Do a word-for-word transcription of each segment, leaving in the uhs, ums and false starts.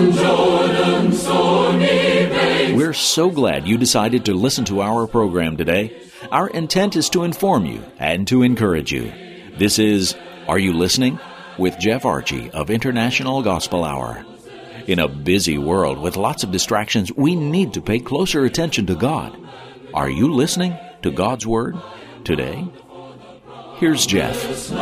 We're so glad you decided to listen to our program today. Our intent is to inform you and to encourage you. This is Are You Listening? With Jeff Archie of International Gospel Hour. In a busy world with lots of distractions, we need to pay closer attention to God. Are you listening to God's Word today? Here's Jeff.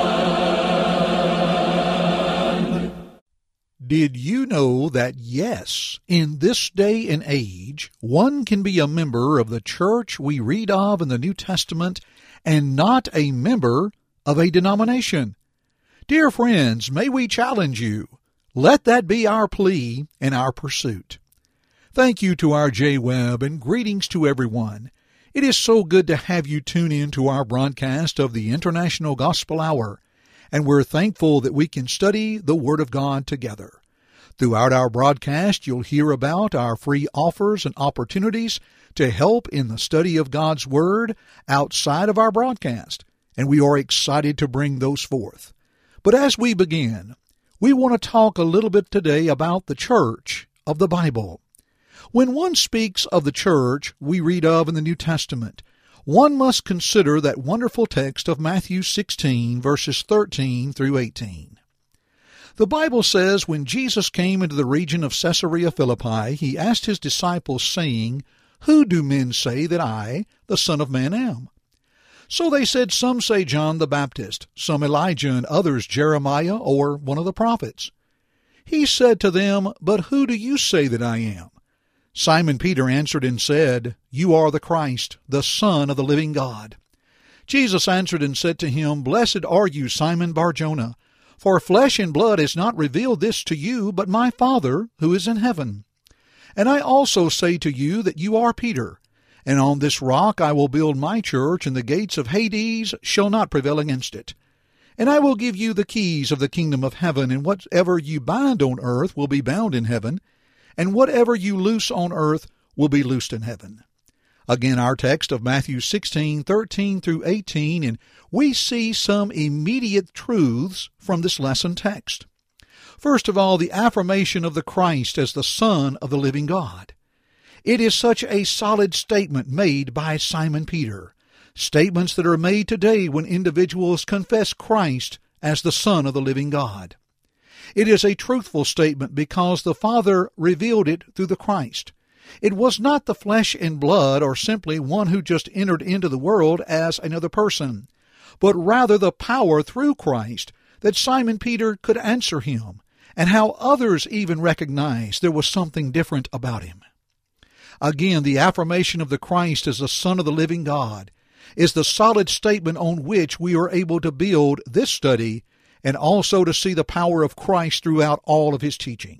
Did you know that, yes, in this day and age, one can be a member of the church we read of in the New Testament and not a member of a denomination? Dear friends, may we challenge you. Let that be our plea and our pursuit. Thank you to our J Webb and greetings to everyone. It is so good to have you tune in to our broadcast of the International Gospel Hour, and we're thankful that we can study the Word of God together. Throughout our broadcast, you'll hear about our free offers and opportunities to help in the study of God's Word outside of our broadcast, and we are excited to bring those forth. But as we begin, we want to talk a little bit today about the church of the Bible. When one speaks of the church we read of in the New Testament, one must consider that wonderful text of Matthew sixteen, verses thirteen through eighteen. The Bible says, when Jesus came into the region of Caesarea Philippi, he asked his disciples, saying, Who do men say that I, the Son of Man, am? So they said, Some say John the Baptist, some Elijah, and others Jeremiah or one of the prophets. He said to them, But who do you say that I am? Simon Peter answered and said, You are the Christ, the Son of the living God. Jesus answered and said to him, Blessed are you, Simon Bar-Jonah, for flesh and blood has not revealed this to you, but my Father who is in heaven. And I also say to you that you are Peter, and on this rock I will build my church, and the gates of Hades shall not prevail against it. And I will give you the keys of the kingdom of heaven, and whatever you bind on earth will be bound in heaven, and whatever you loose on earth will be loosed in heaven. Again, our text of Matthew sixteen, thirteen through eighteen, and we see some immediate truths from this lesson text. First of all, the affirmation of the Christ as the Son of the living God. It is such a solid statement made by Simon Peter. Statements that are made today when individuals confess Christ as the Son of the living God. It is a truthful statement because the Father revealed it through the Christ. It was not the flesh and blood or simply one who just entered into the world as another person, but rather the power through Christ that Simon Peter could answer him, and how others even recognized there was something different about him. Again, the affirmation of the Christ as the Son of the living God is the solid statement on which we are able to build this study and also to see the power of Christ throughout all of his teaching.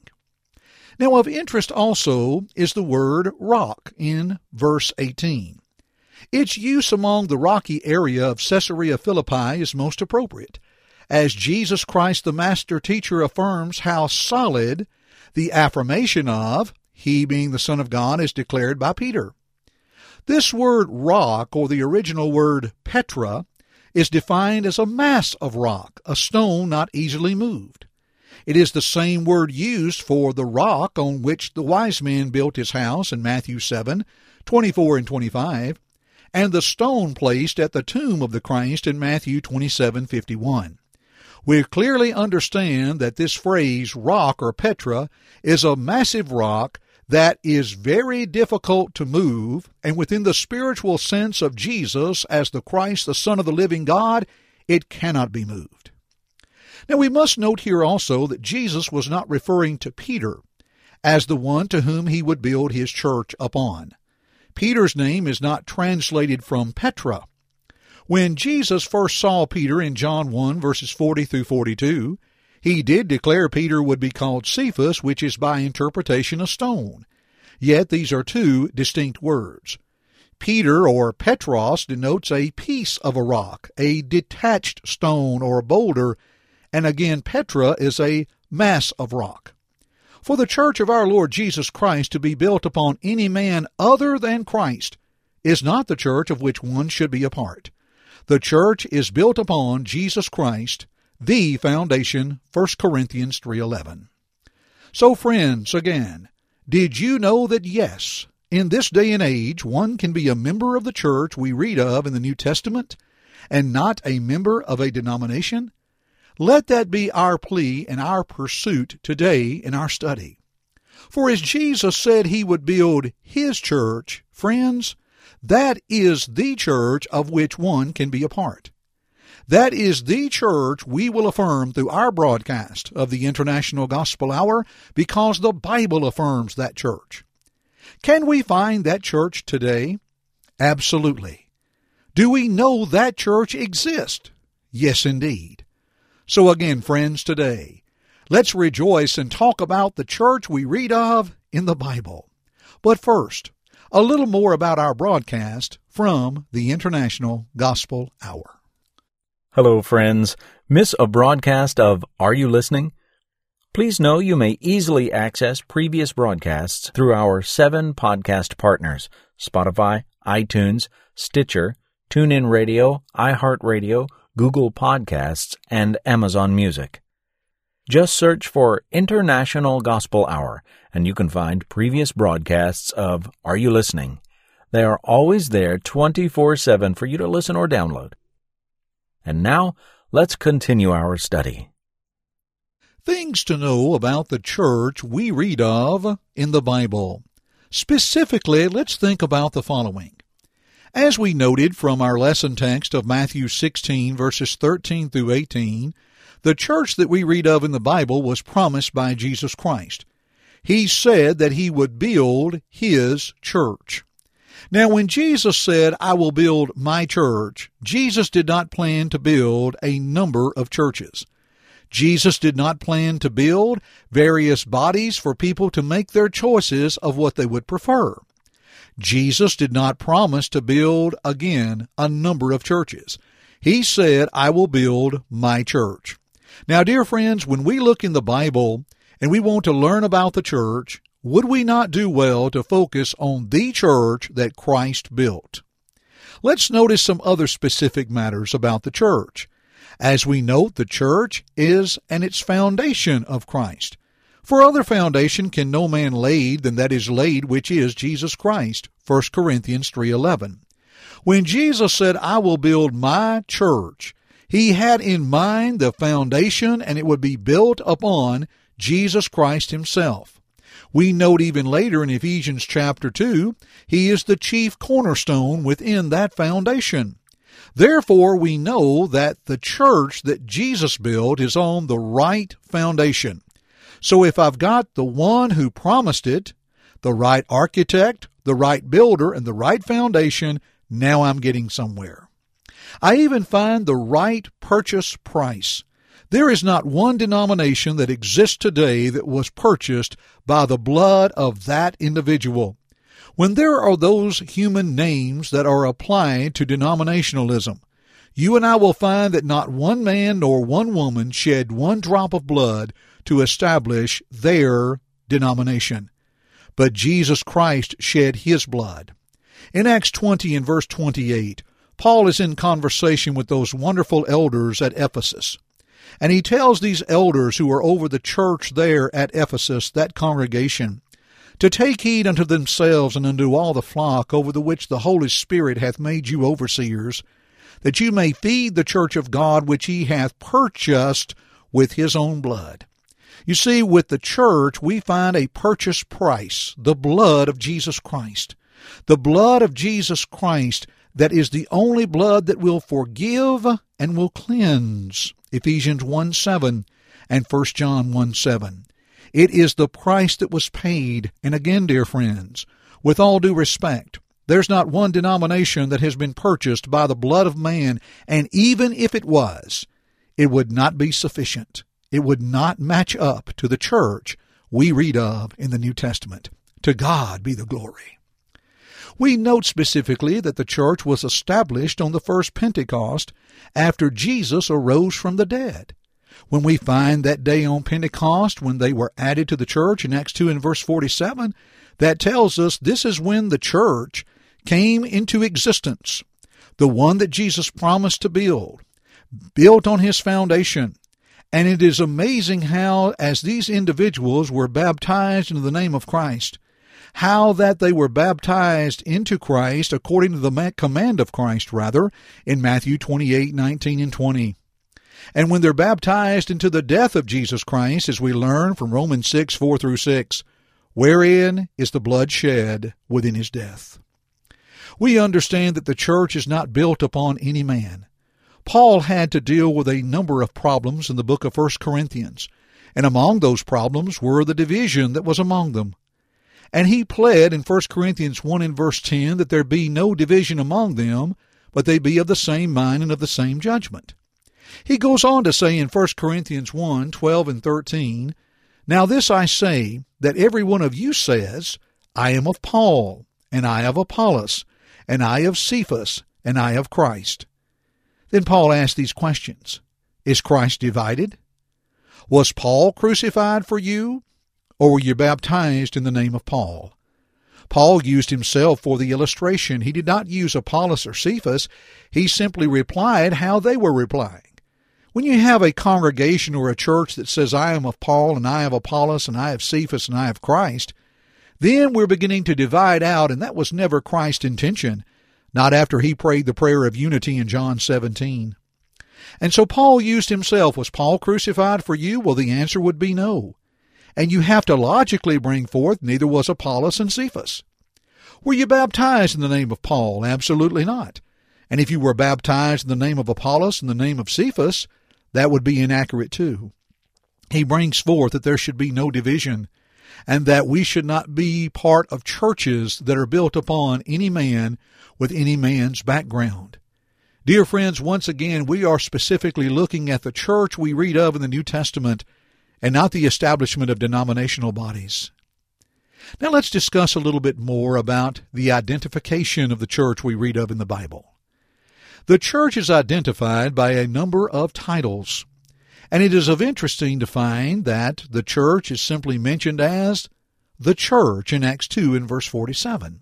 Now, of interest also is the word rock in verse eighteen. Its use among the rocky area of Caesarea Philippi is most appropriate, as Jesus Christ the Master Teacher affirms how solid the affirmation of He being the Son of God is declared by Peter. This word rock, or the original word Petra, is defined as a mass of rock, a stone not easily moved. It is the same word used for the rock on which the wise man built his house in Matthew seven, twenty-four and twenty-five, and the stone placed at the tomb of the Christ in Matthew twenty-seven, fifty-one. We clearly understand that this phrase, rock or Petra, is a massive rock that is very difficult to move, and within the spiritual sense of Jesus as the Christ, the Son of the living God, it cannot be moved. Now we must note here also that Jesus was not referring to Peter as the one to whom he would build his church upon. Peter's name is not translated from Petra. When Jesus first saw Peter in John one, verses forty through forty-two, he did declare Peter would be called Cephas, which is by interpretation a stone. Yet these are two distinct words. Peter, or Petros, denotes a piece of a rock, a detached stone or boulder, and again Petra is a mass of rock. For the church of our Lord Jesus Christ to be built upon any man other than Christ is not the church of which one should be a part. The church is built upon Jesus Christ, the foundation, First Corinthians three eleven. So friends, again, did you know that yes, in this day and age, one can be a member of the church we read of in the New Testament and not a member of a denomination? Let that be our plea and our pursuit today in our study. For as Jesus said he would build his church, friends, that is the church of which one can be a part. That is the church we will affirm through our broadcast of the International Gospel Hour because the Bible affirms that church. Can we find that church today? Absolutely. Do we know that church exists? Yes, indeed. So again, friends, today, let's rejoice and talk about the church we read of in the Bible. But first, a little more about our broadcast from the International Gospel Hour. Hello, friends. Miss a broadcast of Are You Listening? Please know you may easily access previous broadcasts through our seven podcast partners, Spotify, iTunes, Stitcher, TuneIn Radio, iHeartRadio, Google Podcasts, and Amazon Music. Just search for International Gospel Hour, and you can find previous broadcasts of Are You Listening? They are always there twenty-four seven for you to listen or download. And now, let's continue our study. Things to know about the church we read of in the Bible. Specifically, let's think about the following. As we noted from our lesson text of Matthew sixteen, verses thirteen through eighteen, the church that we read of in the Bible was promised by Jesus Christ. He said that he would build his church. Now, when Jesus said, I will build my church, Jesus did not plan to build a number of churches. Jesus did not plan to build various bodies for people to make their choices of what they would prefer. Jesus did not promise to build, again, a number of churches. He said, I will build my church. Now, dear friends, when we look in the Bible and we want to learn about the church, would we not do well to focus on the church that Christ built? Let's notice some other specific matters about the church. As we note, the church is and its foundation of Christ. For other foundation can no man lay than that is laid, which is Jesus Christ, First Corinthians three eleven. When Jesus said, I will build my church, he had in mind the foundation, and it would be built upon Jesus Christ himself. We note even later in Ephesians chapter two, he is the chief cornerstone within that foundation. Therefore, we know that the church that Jesus built is on the right foundation. So if I've got the one who promised it, the right architect, the right builder, and the right foundation, now I'm getting somewhere. I even find the right purchase price. There is not one denomination that exists today that was purchased by the blood of that individual. When there are those human names that are applied to denominationalism, you and I will find that not one man nor one woman shed one drop of blood to establish their denomination. But Jesus Christ shed his blood. In Acts twenty and verse twenty-eight, Paul is in conversation with those wonderful elders at Ephesus. And he tells these elders who are over the church there at Ephesus, that congregation, to take heed unto themselves and unto all the flock over the which the Holy Spirit hath made you overseers, that you may feed the church of God which he hath purchased with his own blood. You see, with the church we find a purchase price, the blood of Jesus Christ. The blood of Jesus Christ that is the only blood that will forgive and will cleanse. Ephesians one seven and First John one seven. It is the price that was paid. And again, dear friends, with all due respect, there's not one denomination that has been purchased by the blood of man, and even if it was, it would not be sufficient. It would not match up to the church we read of in the New Testament. To God be the glory. We note specifically that the church was established on the first Pentecost after Jesus arose from the dead. When we find that day on Pentecost when they were added to the church in Acts two and verse forty-seven, that tells us this is when the church came into existence, the one that Jesus promised to build, built on his foundation, And it is amazing how, as these individuals were baptized into the name of Christ, how that they were baptized into Christ according to the command of Christ, rather, in Matthew twenty-eight, nineteen, and twenty. And when they're baptized into the death of Jesus Christ, as we learn from Romans six, four through six, wherein is the blood shed within his death. We understand that the church is not built upon any man. Paul had to deal with a number of problems in the book of First Corinthians, and among those problems were the division that was among them. And he pled in First Corinthians one and verse ten that there be no division among them, but they be of the same mind and of the same judgment. He goes on to say in First Corinthians one, twelve and thirteen, Now this I say, that every one of you says, I am of Paul, and I of Apollos, and I of Cephas, and I of Christ. Then Paul asked these questions. Is Christ divided? Was Paul crucified for you, or were you baptized in the name of Paul? Paul used himself for the illustration. He did not use Apollos or Cephas. He simply replied how they were replying. When you have a congregation or a church that says, I am of Paul, and I of Apollos, and I of Cephas, and I of Christ, then we're beginning to divide out, and that was never Christ's intention. Not after he prayed the prayer of unity in John seventeen. And so Paul used himself. Was Paul crucified for you? Well, the answer would be no. And you have to logically bring forth, neither was Apollos and Cephas. Were you baptized in the name of Paul? Absolutely not. And if you were baptized in the name of Apollos and the name of Cephas, that would be inaccurate too. He brings forth that there should be no division, and that we should not be part of churches that are built upon any man with any man's background. Dear friends, once again, we are specifically looking at the church we read of in the New Testament and not the establishment of denominational bodies. Now let's discuss a little bit more about the identification of the church we read of in the Bible. The church is identified by a number of titles, and it is of interesting to find that the church is simply mentioned as the church in Acts two and verse forty-seven.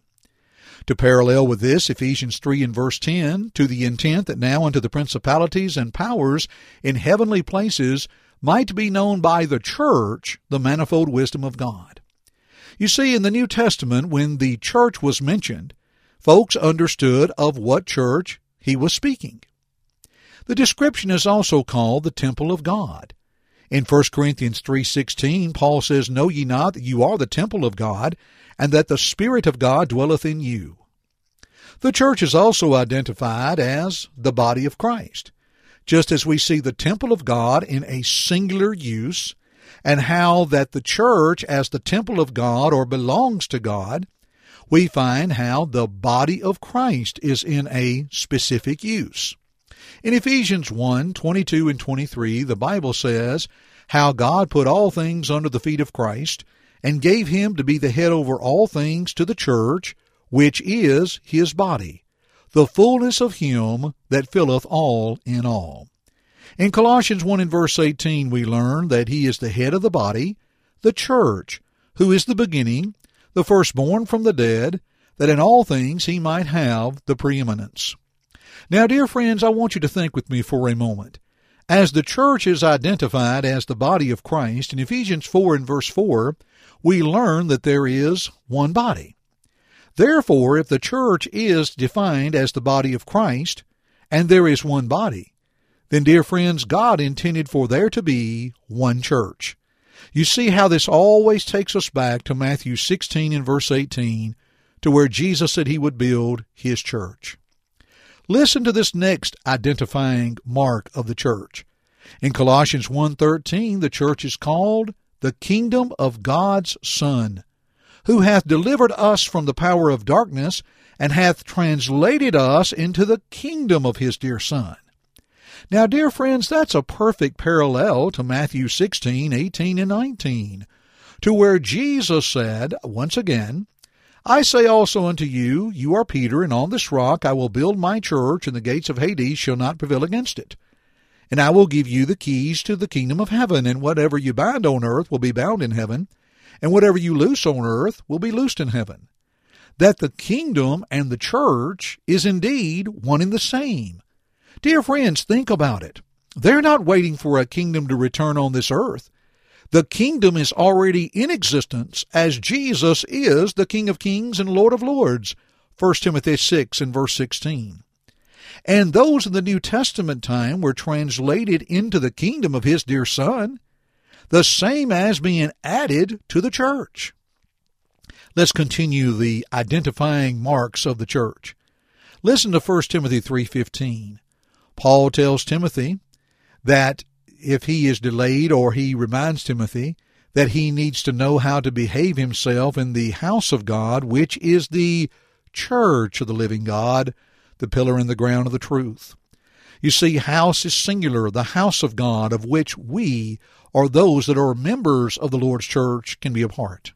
To parallel with this, Ephesians three and verse ten, to the intent that now unto the principalities and powers in heavenly places might be known by the church the manifold wisdom of God. You see, in the New Testament, when the church was mentioned, folks understood of what church he was speaking. The description is also called the temple of God. In First Corinthians three sixteen, Paul says, Know ye not that you are the temple of God, and that the Spirit of God dwelleth in you? The church is also identified as the body of Christ, just as we see the temple of God in a singular use, and how that the church, as the temple of God or belongs to God, we find how the body of Christ is in a specific use. In Ephesians one, twenty-two and twenty-three, the Bible says how God put all things under the feet of Christ and gave him to be the head over all things to the church, which is his body, the fullness of him that filleth all in all. In Colossians one and verse eighteen, we learn that he is the head of the body, the church, who is the beginning, the firstborn from the dead, that in all things he might have the preeminence. Now, dear friends, I want you to think with me for a moment. As the church is identified as the body of Christ, in Ephesians four and verse four, we learn that there is one body. Therefore, if the church is defined as the body of Christ, and there is one body, then, dear friends, God intended for there to be one church. You see how this always takes us back to Matthew sixteen and verse eighteen, to where Jesus said he would build his church. Listen to this next identifying mark of the church. In Colossians one thirteen, the church is called the kingdom of God's Son, who hath delivered us from the power of darkness, and hath translated us into the kingdom of his dear Son. Now, dear friends, that's a perfect parallel to Matthew sixteen, eighteen, and nineteen, to where Jesus said, once again, I say also unto you, you are Peter, and on this rock I will build my church, and the gates of Hades shall not prevail against it. And I will give you the keys to the kingdom of heaven, and whatever you bind on earth will be bound in heaven, and whatever you loose on earth will be loosed in heaven. That the kingdom and the church is indeed one and the same. Dear friends, think about it. They're not waiting for a kingdom to return on this earth. The kingdom is already in existence as Jesus is the King of Kings and Lord of Lords, First Timothy six and verse sixteen. And those in the New Testament time were translated into the kingdom of His dear Son, the same as being added to the church. Let's continue the identifying marks of the church. Listen to First Timothy three fifteen. Paul tells Timothy that if he is delayed, or he reminds Timothy that he needs to know how to behave himself in the house of God, which is the church of the living God, the pillar and the ground of the truth. You see, house is singular, the house of God, of which we, or those that are members of the Lord's church, can be a part.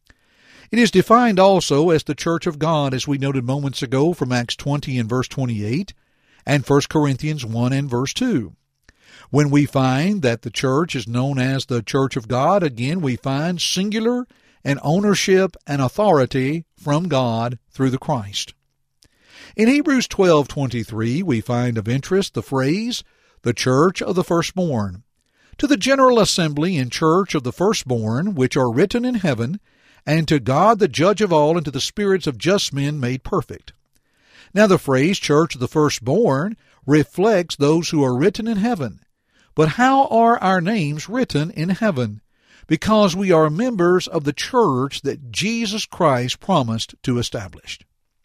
It is defined also as the church of God, as we noted moments ago from Acts twenty and verse twenty-eight, and First Corinthians one and verse two. When we find that the church is known as the church of God, again we find singular and ownership and authority from God through the Christ. In Hebrews twelve twenty-three, we find of interest the phrase, the church of the firstborn. To the general assembly and church of the firstborn, which are written in heaven, and to God the judge of all, and to the spirits of just men made perfect. Now the phrase church of the firstborn reflects those who are written in heaven. But how are our names written in heaven? Because we are members of the church that Jesus Christ promised to establish.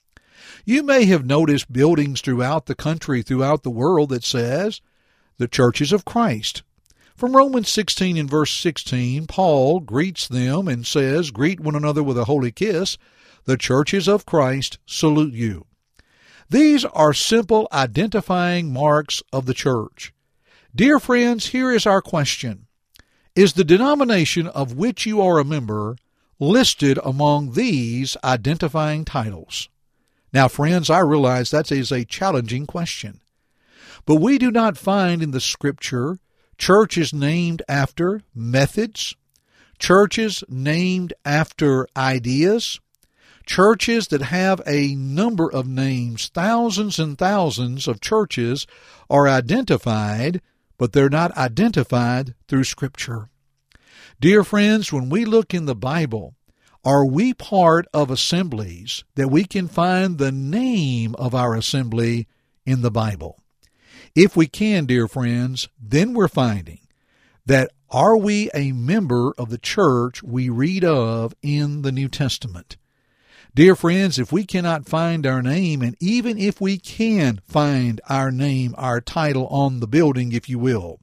You may have noticed buildings throughout the country, throughout the world, that says, the churches of Christ. From Romans sixteen and verse sixteen, Paul greets them and says, greet one another with a holy kiss. The churches of Christ salute you. These are simple identifying marks of the church. Dear friends, here is our question. Is the denomination of which you are a member listed among these identifying titles? Now, friends, I realize that is a challenging question. But we do not find in the Scripture churches named after methods, churches named after ideas, churches that have a number of names. Thousands and thousands of churches are identified, but they're not identified through Scripture. Dear friends, when we look in the Bible, are we part of assemblies that we can find the name of our assembly in the Bible? If we can, dear friends, then we're finding that are we a member of the church we read of in the New Testament? Dear friends, if we cannot find our name, and even if we can find our name, our title on the building, if you will,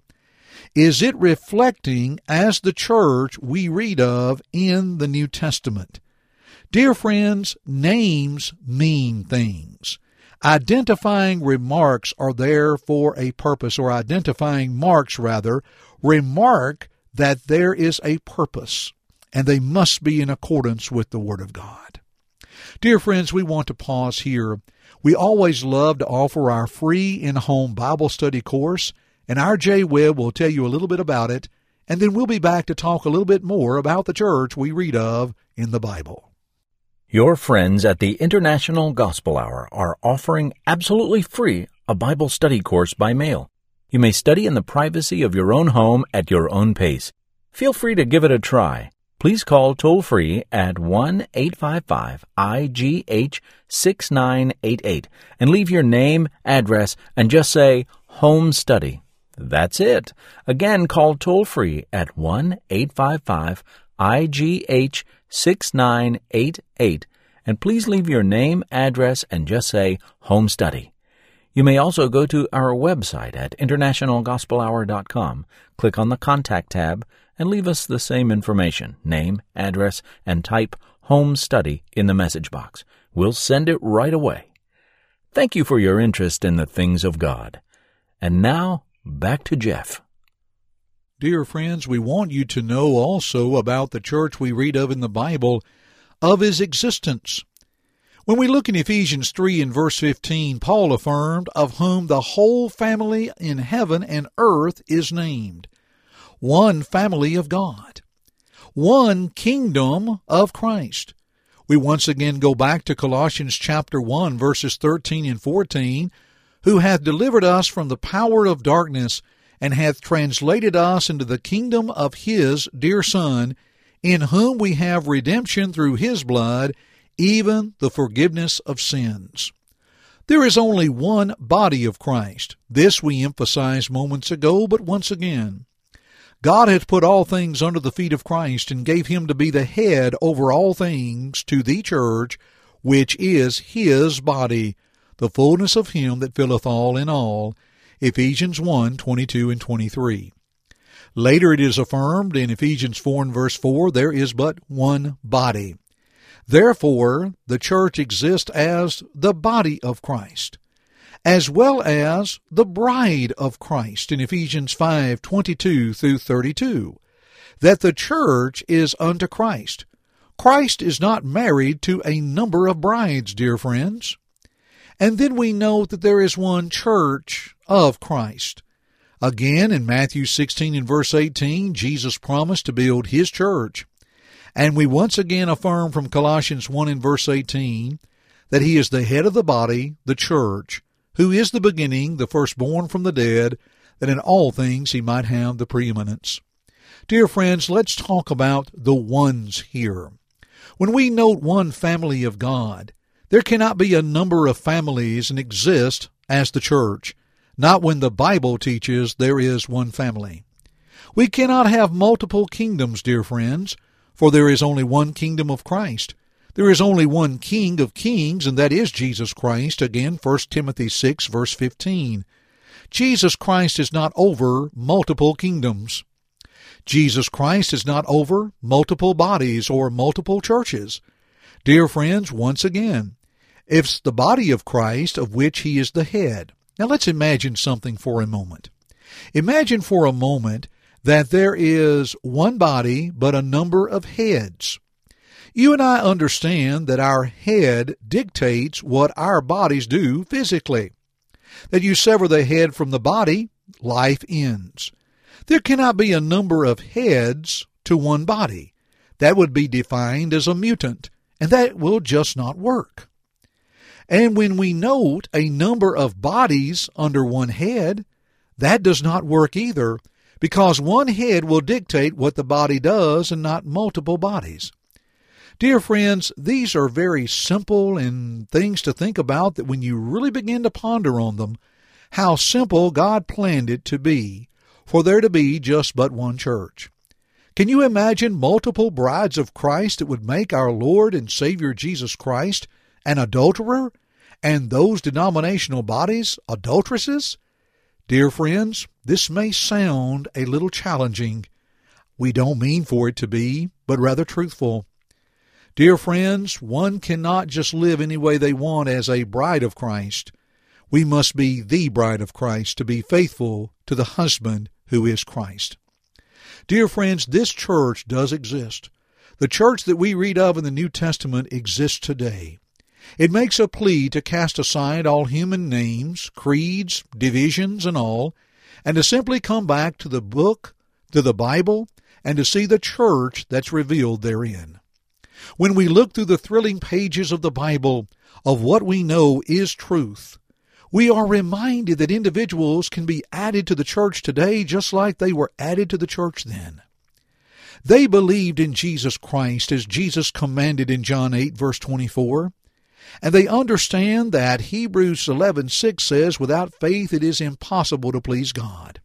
is it reflecting as the church we read of in the New Testament? Dear friends, names mean things. Identifying remarks are there for a purpose, or identifying marks, rather, remark that there is a purpose, and they must be in accordance with the Word of God. Dear friends, we want to pause here. We always love to offer our free in-home Bible study course, and our Jay Webb will tell you a little bit about it, and then we'll be back to talk a little bit more about the church we read of in the Bible. Your friends at the International Gospel Hour are offering absolutely free a Bible study course by mail. You may study in the privacy of your own home at your own pace. Feel free to give it a try. Please call toll-free at one eight five five I G H six nine eight eight and leave your name, address, and just say, Home Study. That's it. Again, call toll-free at one eight five five I G H six nine eight eight, and please leave your name, address, and just say, Home Study. You may also go to our website at international gospel hour dot com, click on the Contact tab, and leave us the same information, name, address, and type Home Study in the message box. We'll send it right away. Thank you for your interest in the things of God. And now, back to Jeff. Dear friends, we want you to know also about the church we read of in the Bible, of his existence. When we look in Ephesians three and verse fifteen, Paul affirmed, of whom the whole family in heaven and earth is named. One family of God. One kingdom of Christ. We once again go back to Colossians chapter one, verses thirteen and fourteen, who hath delivered us from the power of darkness, and hath translated us into the kingdom of his dear Son, in whom we have redemption through his blood, even the forgiveness of sins. There is only one body of Christ. This we emphasized moments ago, but once again. God hath put all things under the feet of Christ, and gave him to be the head over all things to the church, which is his body, the fullness of him that filleth all in all. Ephesians one, twenty-two and twenty-three. Later it is affirmed in Ephesians four and verse four, there is but one body. Therefore, the church exists as the body of Christ, as well as the bride of Christ in Ephesians five, twenty-two through thirty-two, that the church is unto Christ. Christ is not married to a number of brides, dear friends. And then we note that there is one church of Christ. Again, in Matthew sixteen and verse eighteen, Jesus promised to build his church. And we once again affirm from Colossians one and verse eighteen that he is the head of the body, the church, who is the beginning, the firstborn from the dead, that in all things he might have the preeminence. Dear friends, let's talk about the ones here. When we note one family of God, there cannot be a number of families and exist as the church, not when the Bible teaches there is one family. We cannot have multiple kingdoms, dear friends, for there is only one kingdom of Christ. There is only one King of kings, and that is Jesus Christ. Again, First Timothy six, verse fifteen. Jesus Christ is not over multiple kingdoms. Jesus Christ is not over multiple bodies or multiple churches. Dear friends, once again, it's the body of Christ of which he is the head. Now let's imagine something for a moment. Imagine for a moment that there is one body but a number of heads. You and I understand that our head dictates what our bodies do physically. That you sever the head from the body, life ends. There cannot be a number of heads to one body. That would be defined as a mutant, and that will just not work. And when we note a number of bodies under one head, that does not work either, because one head will dictate what the body does and not multiple bodies. Dear friends, these are very simple and things to think about that when you really begin to ponder on them, how simple God planned it to be for there to be just but one church. Can you imagine multiple brides of Christ that would make our Lord and Savior Jesus Christ an adulterer, and those denominational bodies adulteresses? Dear friends, this may sound a little challenging. We don't mean for it to be, but rather truthful. Dear friends, one cannot just live any way they want as a bride of Christ. We must be the bride of Christ to be faithful to the husband who is Christ. Dear friends, this church does exist. The church that we read of in the New Testament exists today. It makes a plea to cast aside all human names, creeds, divisions, and all, and to simply come back to the book, to the Bible, and to see the church that's revealed therein. When we look through the thrilling pages of the Bible of what we know is truth, we are reminded that individuals can be added to the church today just like they were added to the church then. They believed in Jesus Christ as Jesus commanded in John eight, verse twenty-four, and they understand that Hebrews eleven six says, without faith it is impossible to please God.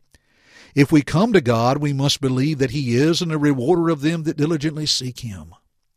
If we come to God, we must believe that he is and a rewarder of them that diligently seek him.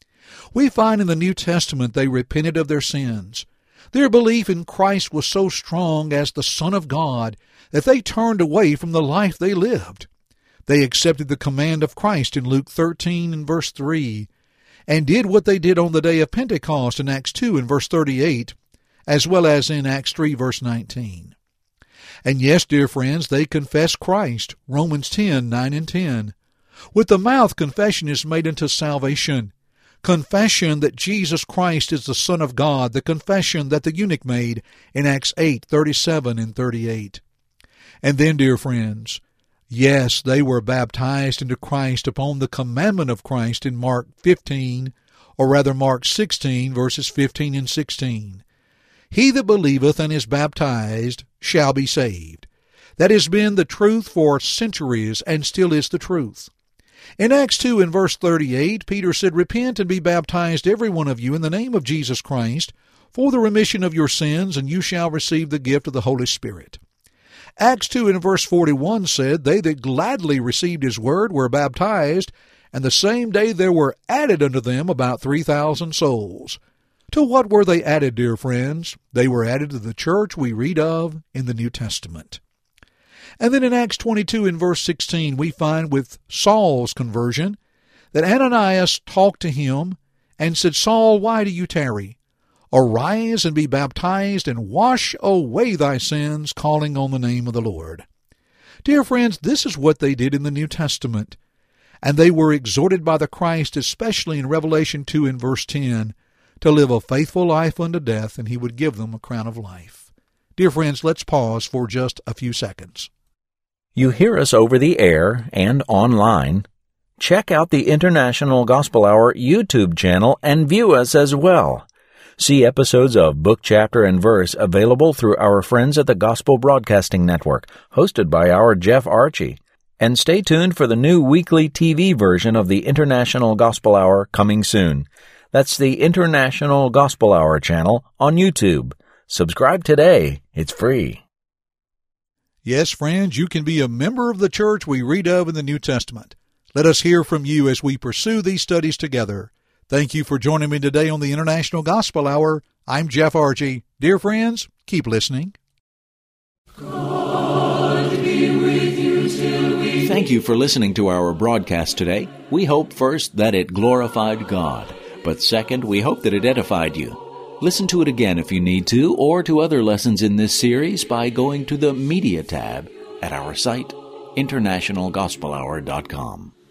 We find in the New Testament they repented of their sins. Their belief in Christ was so strong as the Son of God that they turned away from the life they lived. They accepted the command of Christ in Luke thirteen and verse three, and did what they did on the day of Pentecost in Acts two and verse thirty-eight, as well as in Acts three verse nineteen. And yes, dear friends, they confess Christ, Romans ten, nine and ten. With the mouth confession is made unto salvation. Confession that Jesus Christ is the Son of God, the confession that the eunuch made in Acts eight, thirty-seven and thirty-eight. And then, dear friends, yes, they were baptized into Christ upon the commandment of Christ in Mark fifteen, or rather Mark sixteen, verses fifteen and sixteen. He that believeth and is baptized shall be saved. That has been the truth for centuries and still is the truth. In Acts two and verse thirty-eight, Peter said, "Repent and be baptized every one of you in the name of Jesus Christ for the remission of your sins, and you shall receive the gift of the Holy Spirit." Acts two and verse forty-one said, "They that gladly received his word were baptized, and the same day there were added unto them about three thousand souls." To what were they added, dear friends? They were added to the church we read of in the New Testament. And then in Acts twenty-two and verse sixteen, we find with Saul's conversion that Ananias talked to him and said, "Saul, why do you tarry? Arise and be baptized and wash away thy sins, calling on the name of the Lord." Dear friends, this is what they did in the New Testament. And they were exhorted by the Christ, especially in Revelation two and verse ten, to live a faithful life unto death, and he would give them a crown of life. Dear friends, let's pause for just a few seconds. You hear us over the air and online. Check out the International Gospel Hour YouTube channel and view us as well. See episodes of Book, Chapter, and Verse available through our friends at the Gospel Broadcasting Network, hosted by our Jeff Archie. And stay tuned for the new weekly T V version of the International Gospel Hour coming soon. That's the International Gospel Hour channel on YouTube. Subscribe today. It's free. Yes, friends, you can be a member of the church we read of in the New Testament. Let us hear from you as we pursue these studies together. Thank you for joining me today on the International Gospel Hour. I'm Jeff Archie. Dear friends, keep listening. God be with you till we... Thank you for listening to our broadcast today. We hope first that it glorified God, but second, we hope that it edified you. Listen to it again if you need to, or to other lessons in this series by going to the Media tab at our site, international gospel hour dot com.